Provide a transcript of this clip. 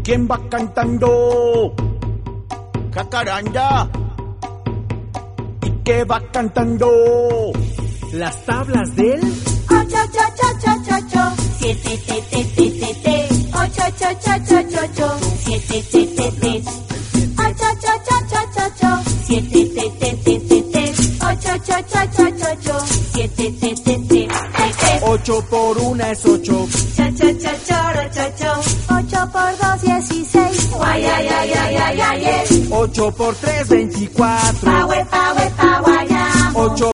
¿Quién va cantando? Jacaranda. ¿Y qué va cantando? Las tablas del ocho, cho, cho, cho, cho, cho. Siete, te, te, te, te, te. Ocho, cho, cho, cho, cho, cho. Siete, te, te, te. Ocho, cho, cho, cho, cho, cho. Siete, te, te, te, te, te. Ocho, cho, cho, cho, cho, cho. Siete, te, te, te, te, te. 8 por 1 es 8. Cho, cho, cho, choro, cho, cho. 8 por 2, 16. Guay, ay, ay, ay, ay, ay, ay. 8 por 3, 24. Pa, we, pa, we, pa, guayamo. 8